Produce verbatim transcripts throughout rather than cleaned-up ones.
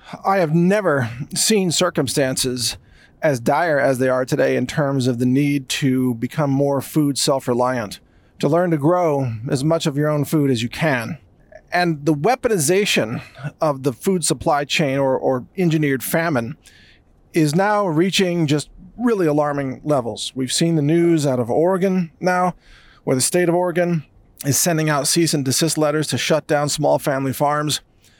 I have never seen circumstances as dire as they are today in terms of the need to become more food self-reliant, to learn to grow as much of your own food as you can. And the weaponization of the food supply chain or, or engineered famine is now reaching just really alarming levels. We've seen the news out of Oregon now, where the state of Oregon is sending out cease and desist letters to shut down small family farms,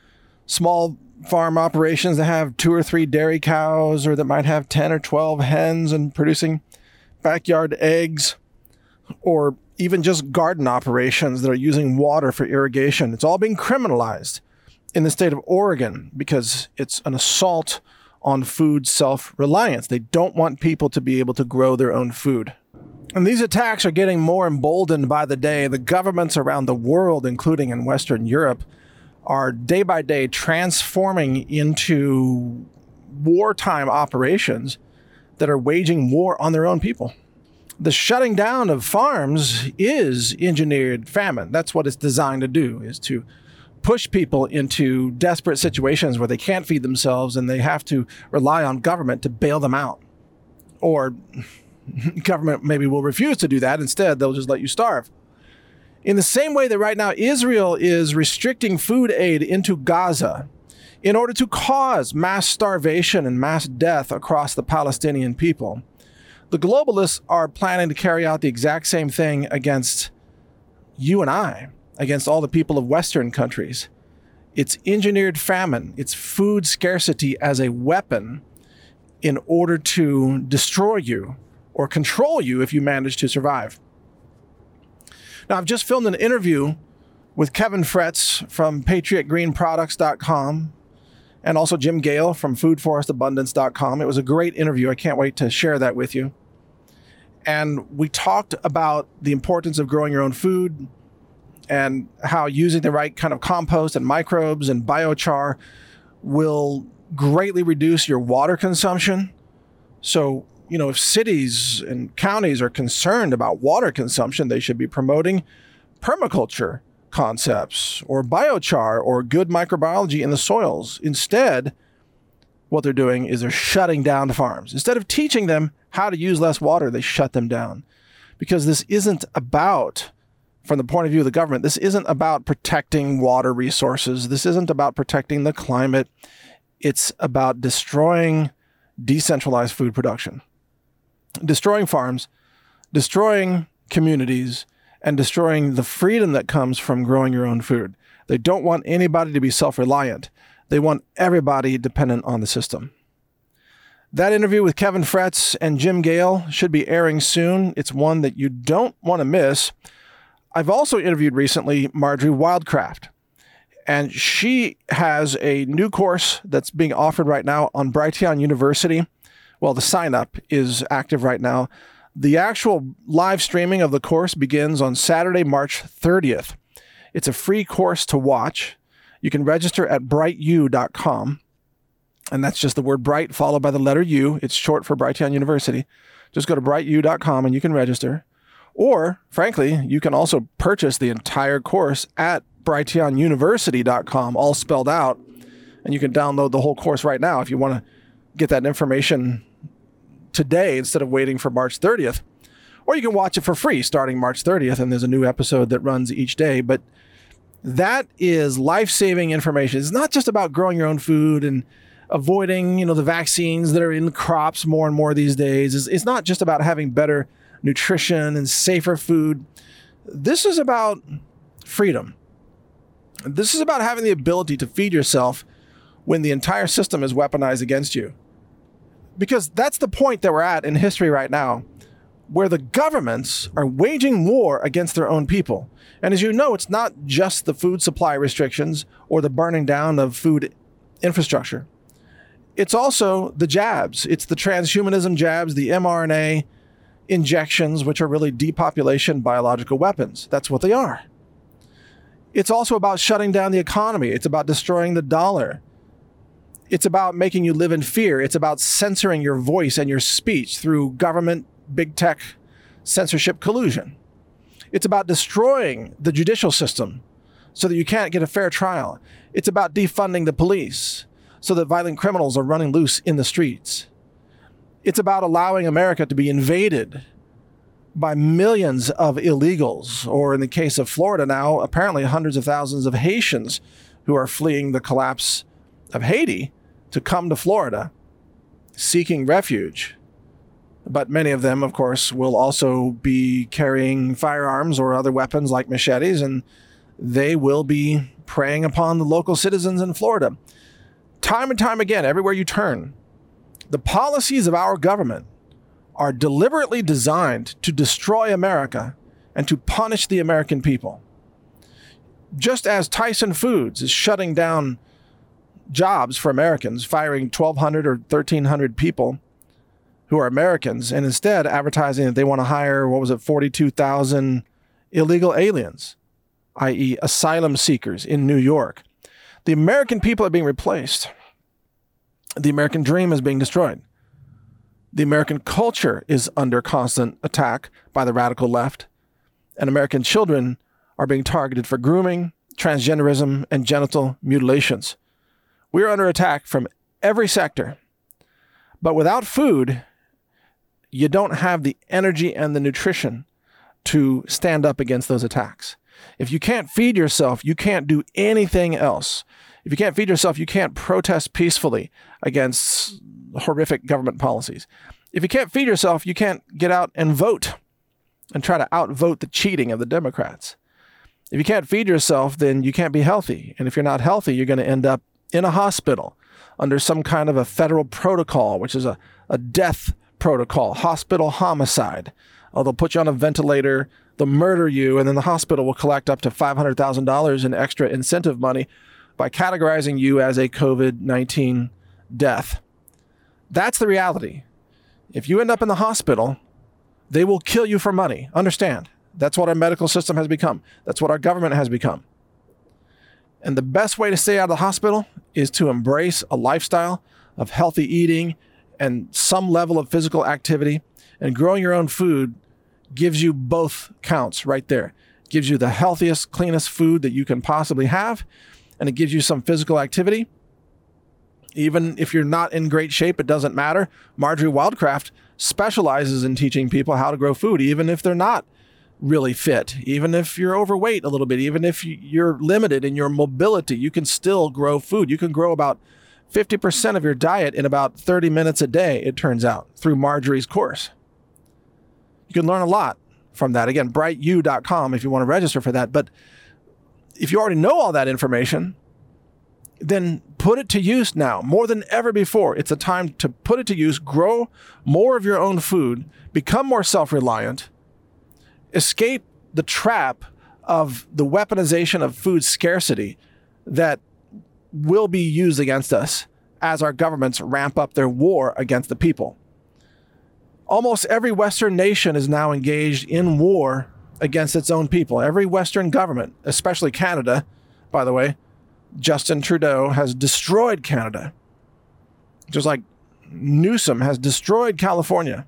small farm operations that have two or three dairy cows or that might have ten or twelve hens and producing backyard eggs, or even just garden operations that are using water for irrigation. It's all being criminalized in the state of Oregon because it's an assault on food self-reliance. They don't want people to be able to grow their own food. And these attacks are getting more emboldened by the day. The governments around the world, including in Western Europe, are day by day transforming into wartime operations that are waging war on their own people. The shutting down of farms is engineered famine. That's what it's designed to do, is to push people into desperate situations where they can't feed themselves and they have to rely on government to bail them out. Or government maybe will refuse to do that. Instead, they'll just let you starve. In the same way that right now Israel is restricting food aid into Gaza in order to cause mass starvation and mass death across the Palestinian people, the globalists are planning to carry out the exact same thing against you and I, against all the people of Western countries. It's engineered famine. It's food scarcity as a weapon in order to destroy you or control you if you manage to survive. Now, I've just filmed an interview with Kevin Fretz from Patriot Green Products dot com and also Jim Gale from Food Forest Abundance dot com. It was a great interview. I can't wait to share that with you. And we talked about the importance of growing your own food and how using the right kind of compost and microbes and biochar will greatly reduce your water consumption. So, you know, if cities and counties are concerned about water consumption, they should be promoting permaculture concepts or biochar or good microbiology in the soils. Instead, what they're doing is they're shutting down farms. Instead of teaching them how to use less water, they shut them down. Because this isn't about, from the point of view of the government, this isn't about protecting water resources. This isn't about protecting the climate. It's about destroying decentralized food production, destroying farms, destroying communities, and destroying the freedom that comes from growing your own food. They don't want anybody to be self-reliant. They want everybody dependent on the system. That interview with Kevin Fretz and Jim Gale should be airing soon. It's one that you don't want to miss. I've also interviewed recently Marjorie Wildcraft, and she has a new course that's being offered right now on Brighteon University. Well, the sign-up is active right now. The actual live streaming of the course begins on Saturday, March thirtieth. It's a free course to watch. You can register at bright u dot com, and that's just the word bright followed by the letter U. It's short for Brighteon University. Just go to bright u dot com and you can register. Or, frankly, you can also purchase the entire course at brighteon university dot com, all spelled out, and you can download the whole course right now if you want to get that information today instead of waiting for March thirtieth. Or you can watch it for free starting March thirtieth, and there's a new episode that runs each day. But that is life-saving information. It's not just about growing your own food and avoiding, you know, the vaccines that are in crops more and more these days. It's, it's not just about having better nutrition and safer food. This is about freedom. This is about having the ability to feed yourself when the entire system is weaponized against you. Because that's the point that we're at in history right now, where the governments are waging war against their own people. And as you know, it's not just the food supply restrictions or the burning down of food infrastructure. It's also the jabs. It's the transhumanism jabs, the mRNA injections, which are really depopulation biological weapons. That's what they are. It's also about shutting down the economy. It's about destroying the dollar. It's about making you live in fear. It's about censoring your voice and your speech through government, big tech, censorship collusion. It's about destroying the judicial system so that you can't get a fair trial. It's about defunding the police so that violent criminals are running loose in the streets. It's about allowing America to be invaded by millions of illegals, or in the case of Florida now, apparently hundreds of thousands of Haitians who are fleeing the collapse of Haiti to come to Florida seeking refuge. But many of them, of course, will also be carrying firearms or other weapons like machetes, and they will be preying upon the local citizens in Florida. Time and time again, everywhere you turn, the policies of our government are deliberately designed to destroy America and to punish the American people. Just as Tyson Foods is shutting down jobs for Americans, firing twelve hundred or thirteen hundred people who are Americans, and instead advertising that they want to hire, what was it, forty-two thousand illegal aliens, that is asylum seekers in New York. The American people are being replaced. The American dream is being destroyed. The American culture is under constant attack by the radical left, and American children are being targeted for grooming, transgenderism, and genital mutilations. We are under attack from every sector. But without food, you don't have the energy and the nutrition to stand up against those attacks. If you can't feed yourself, you can't do anything else. If you can't feed yourself, you can't protest peacefully against horrific government policies. If you can't feed yourself, you can't get out and vote and try to outvote the cheating of the Democrats. If you can't feed yourself, then you can't be healthy. And if you're not healthy, you're going to end up in a hospital under some kind of a federal protocol, which is a, a death protocol, hospital homicide. Oh, they'll put you on a ventilator, they'll murder you, and then the hospital will collect up to five hundred thousand dollars in extra incentive money by categorizing you as a covid nineteen death. That's the reality. If you end up in the hospital, they will kill you for money. Understand, that's what our medical system has become. That's what our government has become. And the best way to stay out of the hospital is to embrace a lifestyle of healthy eating and some level of physical activity. And growing your own food gives you both counts right there. It gives you the healthiest, cleanest food that you can possibly have, and it gives you some physical activity. Even if you're not in great shape, it doesn't matter. Marjorie Wildcraft specializes in teaching people how to grow food, even if they're not really fit, even if you're overweight a little bit, even if you're limited in your mobility, you can still grow food. You can grow about fifty percent of your diet in about thirty minutes a day, it turns out, through Marjorie's course. You can learn a lot from that. Again, bright u dot com if you want to register for that. But if you already know all that information, then put it to use now, more than ever before. It's a time to put it to use, grow more of your own food, become more self-reliant, escape the trap of the weaponization of food scarcity that will be used against us as our governments ramp up their war against the people. Almost every Western nation is now engaged in war against its own people. Every Western government, especially Canada, by the way, Justin Trudeau has destroyed Canada, just like Newsom has destroyed California.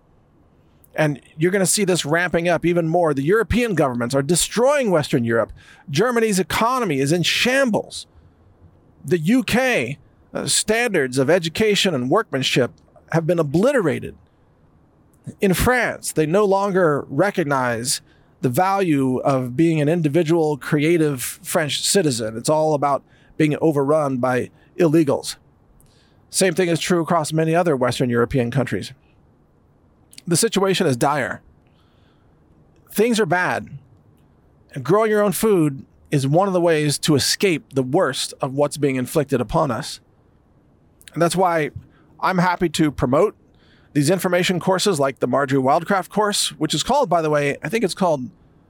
And you're going to see this ramping up even more. The European governments are destroying Western Europe. Germany's economy is in shambles. The U K uh, standards of education and workmanship have been obliterated. In France, they no longer recognize the value of being an individual, creative French citizen. It's all about being overrun by illegals. Same thing is true across many other Western European countries. The situation is dire. Things are bad. And growing your own food is one of the ways to escape the worst of what's being inflicted upon us. And that's why I'm happy to promote these information courses like the Marjorie Wildcraft course, which is called, by the way, I think it's called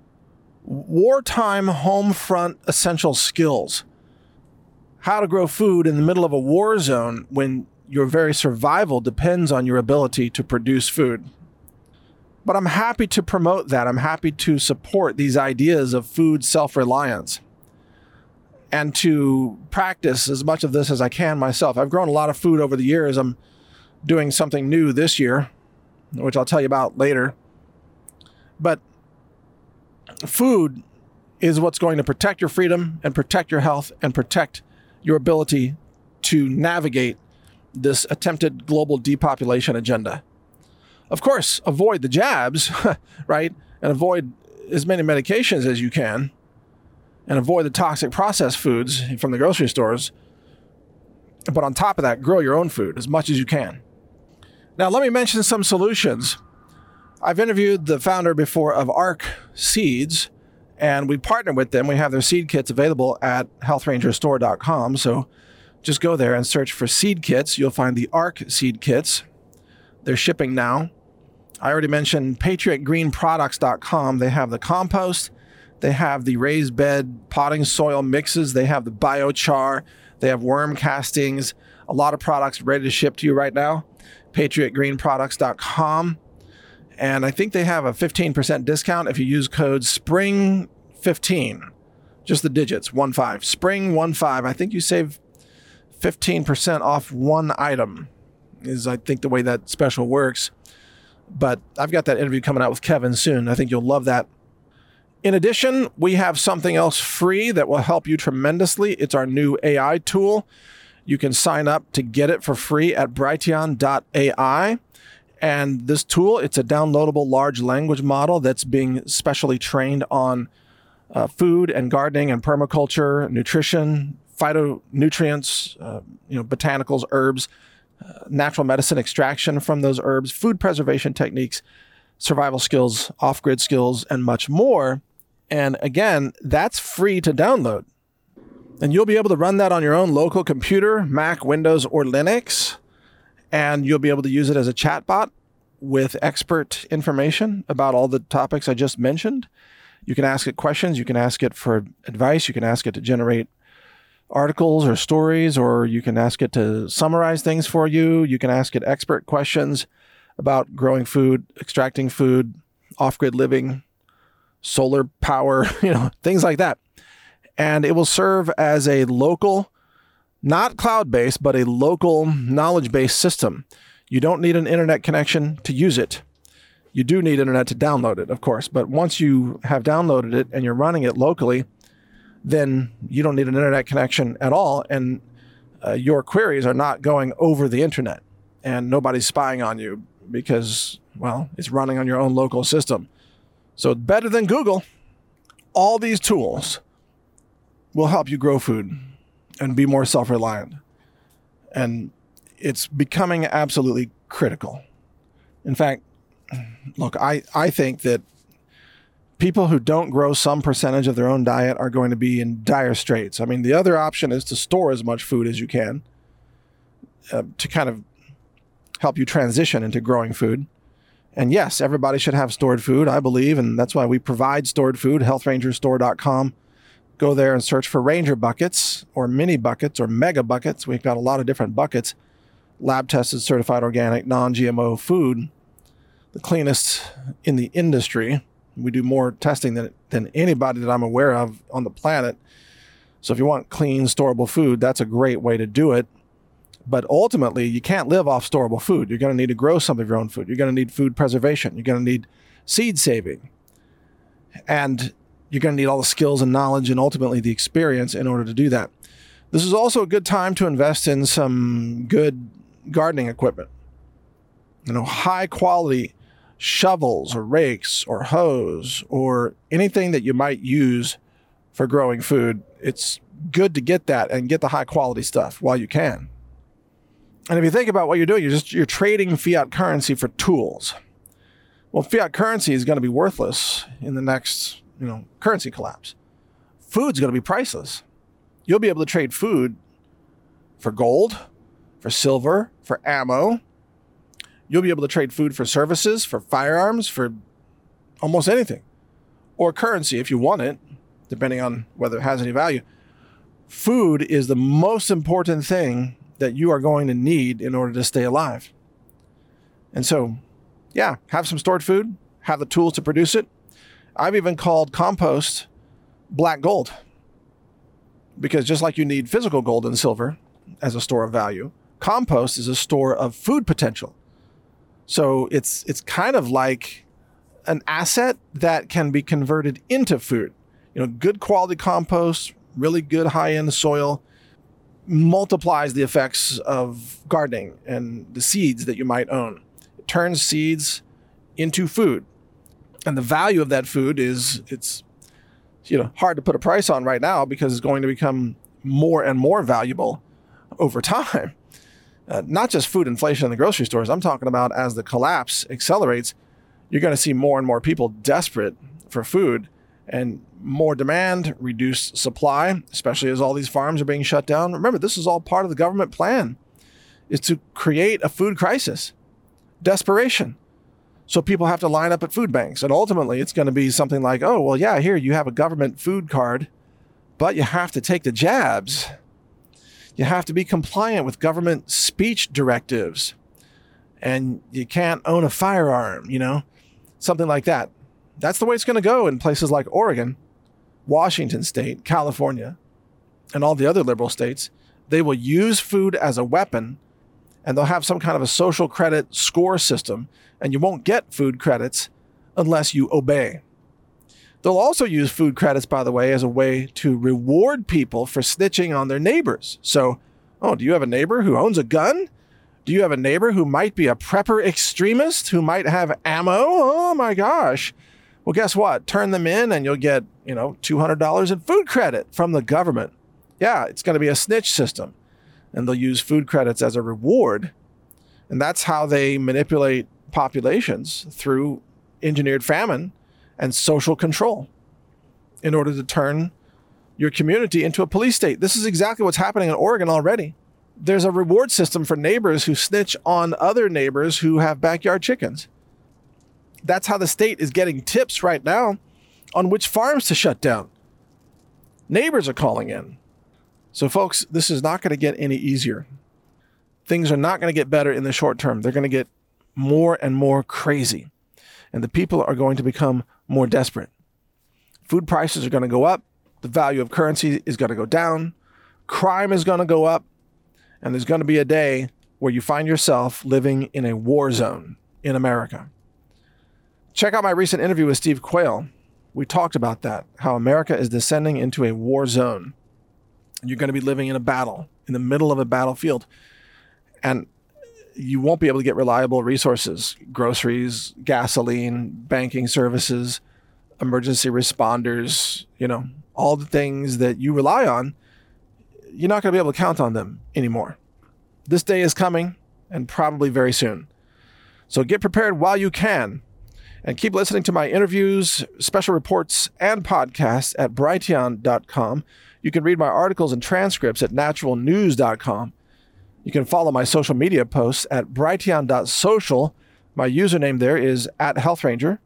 Wartime Homefront Essential Skills. How to grow food in the middle of a war zone when your very survival depends on your ability to produce food. But I'm happy to promote that. I'm happy to support these ideas of food self-reliance and to practice as much of this as I can myself. I've grown a lot of food over the years. I'm doing something new this year, which I'll tell you about later. But food is what's going to protect your freedom and protect your health and protect your ability to navigate this attempted global depopulation agenda. Of course, avoid the jabs, right? And avoid as many medications as you can, and avoid the toxic processed foods from the grocery stores. But on top of that, grow your own food as much as you can. Now, let me mention some solutions. I've interviewed the founder before of ARC Seeds, and we partnered with them. We have their seed kits available at health ranger store dot com. So just go there and search for seed kits. You'll find the ARC seed kits. They're shipping now. I already mentioned patriot green products dot com. They have the compost. They have the raised bed potting soil mixes. They have the biochar. They have worm castings. A lot of products ready to ship to you right now. patriot green products dot com. And I think they have a fifteen percent discount if you use code spring fifteen. Just the digits, one five. spring fifteen. I think you save fifteen percent off one item is, I think, the way that special works. But I've got that interview coming out with Kevin soon. I think you'll love that. In addition, we have something else free that will help you tremendously. It's our new A I tool. You can sign up to get it for free at brighteon dot A I. And this tool, it's a downloadable large language model that's being specially trained on uh, food and gardening and permaculture, nutrition, phytonutrients, uh, you know, botanicals, herbs, uh, natural medicine extraction from those herbs, food preservation techniques, survival skills, off-grid skills, and much more. And again, that's free to download. And you'll be able to run that on your own local computer, Mac, Windows, or Linux. And you'll be able to use it as a chatbot with expert information about all the topics I just mentioned. You can ask it questions. You can ask it for advice. You can ask it to generate articles or stories, or you can ask it to summarize things for you. You can ask it expert questions about growing food, extracting food, off-grid living, solar power, you know, things like that. And it will serve as a local, not cloud-based, but a local knowledge-based system. You don't need an internet connection to use it. You do need internet to download it, of course. But once you have downloaded it and you're running it locally, then you don't need an internet connection at all. And uh, your queries are not going over the internet. And nobody's spying on you because, well, it's running on your own local system. So it's better than Google. All these tools will help you grow food and be more self-reliant. And it's becoming absolutely critical. In fact, look, I, I think that people who don't grow some percentage of their own diet are going to be in dire straits. I mean, the other option is to store as much food as you can uh, to kind of help you transition into growing food. And yes, everybody should have stored food, I believe, and that's why we provide stored food, health ranger store dot com. Go there and search for Ranger buckets or mini buckets or mega buckets. We've got a lot of different buckets. Lab-tested, certified organic, non-G M O food, the cleanest in the industry. We do more testing than, than anybody that I'm aware of on the planet. So if you want clean, storable food, that's a great way to do it. But ultimately, you can't live off storable food. You're going to need to grow some of your own food. You're going to need food preservation. You're going to need seed saving. And you're going to need all the skills and knowledge and ultimately the experience in order to do that. This is also a good time to invest in some good gardening equipment. You know, high quality shovels or rakes or hoes or anything that you might use for growing food. It's good to get that and get the high quality stuff while you can. And if you think about what you're doing, you're just you're trading fiat currency for tools. Well, fiat currency is going to be worthless in the next, you know, currency collapse. Food's going to be priceless. You'll be able to trade food for gold, for silver, for ammo. You'll be able to trade food for services, for firearms, for almost anything. Or currency if you want it, depending on whether it has any value. Food is the most important thing that you are going to need in order to stay alive. And so, yeah, have some stored food, have the tools to produce it. I've even called compost black gold. Because just like you need physical gold and silver as a store of value, compost is a store of food potential. So it's it's kind of like an asset that can be converted into food. You know, good quality compost, really good high-end soil, multiplies the effects of gardening and the seeds that you might own. It turns seeds into food. And the value of that food is, it's, you know, hard to put a price on right now because it's going to become more and more valuable over time. Uh, not just food inflation in the grocery stores. I'm talking about as the collapse accelerates, you're going to see more and more people desperate for food, and more demand, reduced supply, especially as all these farms are being shut down. Remember, this is all part of the government plan, is to create a food crisis, desperation. So people have to line up at food banks. And ultimately, it's going to be something like, oh, well, yeah, here you have a government food card, but you have to take the jabs. You have to be compliant with government speech directives. And you can't own a firearm, you know, something like that. That's the way it's going to go in places like Oregon, Washington State, California, and all the other liberal states. They will use food as a weapon, and they'll have some kind of a social credit score system, and you won't get food credits unless you obey. They'll also use food credits, by the way, as a way to reward people for snitching on their neighbors. So, oh, do you have a neighbor who owns a gun? Do you have a neighbor who might be a prepper extremist, who might have ammo? Oh my gosh. Well, guess what? Turn them in and you'll get, you know, two hundred dollars in food credit from the government. Yeah, it's going to be a snitch system. And they'll use food credits as a reward. And that's how they manipulate populations, through engineered famine and social control, in order to turn your community into a police state. This is exactly what's happening in Oregon already. There's a reward system for neighbors who snitch on other neighbors who have backyard chickens. That's how the state is getting tips right now on which farms to shut down. Neighbors are calling in. So folks, this is not going to get any easier. Things are not going to get better in the short term. They're going to get more and more crazy. And the people are going to become more desperate. Food prices are going to go up. The value of currency is going to go down. Crime is going to go up. And there's going to be a day where you find yourself living in a war zone in America. Check out my recent interview with Steve Quayle. We talked about that, how America is descending into a war zone. You're going to be living in a battle, in the middle of a battlefield. And you won't be able to get reliable resources, groceries, gasoline, banking services, emergency responders, you know, all the things that you rely on. You're not going to be able to count on them anymore. This day is coming, and probably very soon. So get prepared while you can, and keep listening to my interviews, special reports, and podcasts at Brighteon dot com. You can read my articles and transcripts at Natural News dot com. You can follow my social media posts at Brighteon dot social. My username there is at Health Ranger.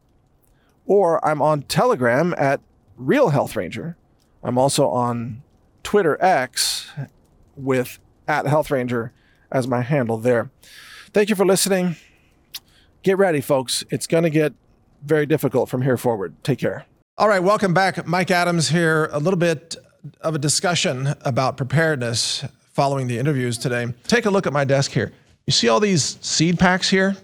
Or I'm on Telegram at Real Health Ranger. I'm also on Twitter X with at Health Ranger as my handle there. Thank you for listening. Get ready, folks. It's going to get very difficult from here forward. Take care. All right, welcome back. Mike Adams here. A little bit of a discussion about preparedness following the interviews today. Take a look at my desk here. You see all these seed packs here?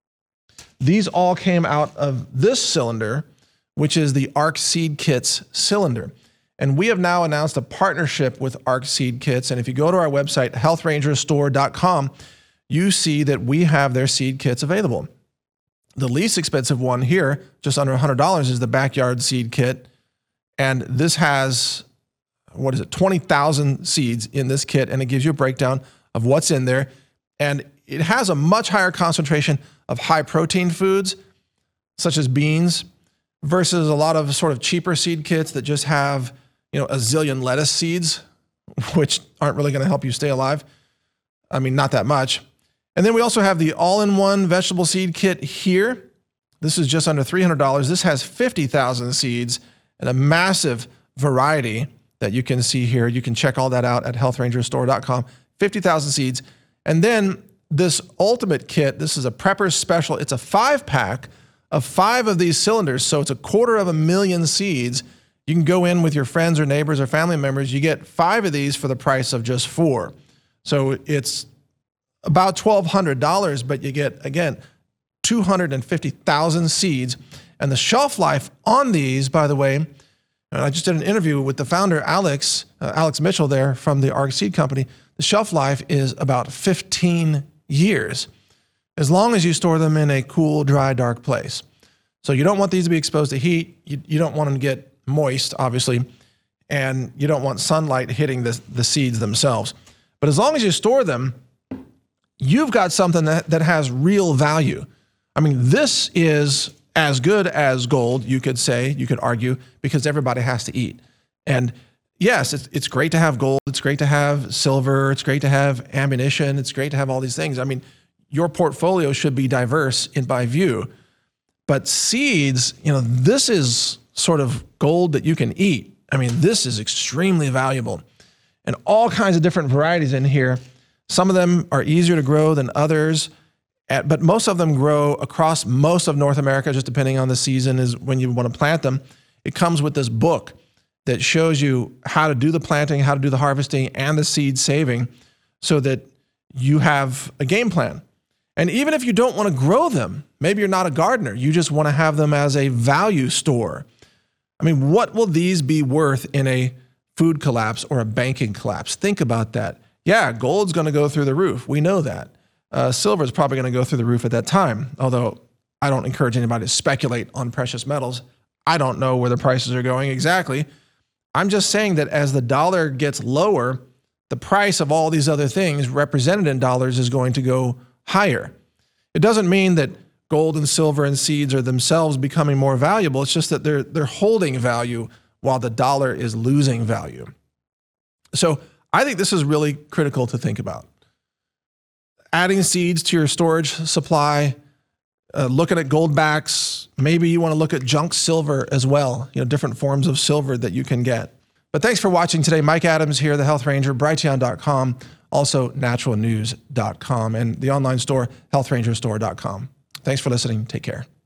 These all came out of this cylinder, which is the Arc Seed Kits cylinder. And we have now announced a partnership with Arc Seed Kits. And if you go to our website, health ranger store dot com, you see that we have their seed kits available. The least expensive one here, just under one hundred dollars, is the Backyard Seed Kit. And this has, what is it, twenty thousand seeds in this kit, and it gives you a breakdown of what's in there. And it has a much higher concentration of high protein foods, such as beans, versus a lot of sort of cheaper seed kits that just have, you know, a zillion lettuce seeds, which aren't really going to help you stay alive. I mean, not that much. And then we also have the all-in-one vegetable seed kit here. This is just under three hundred dollars. This has fifty thousand seeds and a massive variety that you can see here. You can check all that out at health ranger store dot com. fifty thousand seeds. And then this ultimate kit, this is a Prepper's Special. It's a five pack of five of these cylinders. So it's a quarter of a million seeds. You can go in with your friends or neighbors or family members. You get five of these for the price of just four. So it's about twelve hundred dollars, but you get, again, two hundred fifty thousand seeds. And the shelf life on these, by the way, And I just did an interview with the founder, Alex, uh, Alex Mitchell there from the Arc Seed Company. The shelf life is about fifteen years, as long as you store them in a cool, dry, dark place. So you don't want these to be exposed to heat. You, you don't want them to get moist, obviously, and you don't want sunlight hitting the, the seeds themselves. But as long as you store them, you've got something that, that has real value. I mean, this is as good as gold, you could say, you could argue, because everybody has to eat. And yes, it's, it's great to have gold. It's great to have silver. It's great to have ammunition. It's great to have all these things. I mean, your portfolio should be diverse in my view. But seeds, you know, this is sort of gold that you can eat. I mean, this is extremely valuable. And all kinds of different varieties in here. Some of them are easier to grow than others, but most of them grow across most of North America, just depending on the season is when you want to plant them. It comes with this book that shows you how to do the planting, how to do the harvesting, and the seed saving so that you have a game plan. And even if you don't want to grow them, maybe you're not a gardener, you just want to have them as a value store. I mean, what will these be worth in a food collapse or a banking collapse? Think about that. Yeah, gold's going to go through the roof. We know that. Uh, silver is probably going to go through the roof at that time, although I don't encourage anybody to speculate on precious metals. I don't know where the prices are going exactly. I'm just saying that as the dollar gets lower, the price of all these other things represented in dollars is going to go higher. It doesn't mean that gold and silver and seeds are themselves becoming more valuable. It's just that they're they're holding value while the dollar is losing value. So I think this is really critical to think about. Adding seeds to your storage supply, uh, looking at gold backs. Maybe you want to look at junk silver as well, you know, different forms of silver that you can get. But thanks for watching today. Mike Adams here, the Health Ranger, Brighteon dot com, also natural news dot com, and the online store, health ranger store dot com. Thanks for listening. Take care.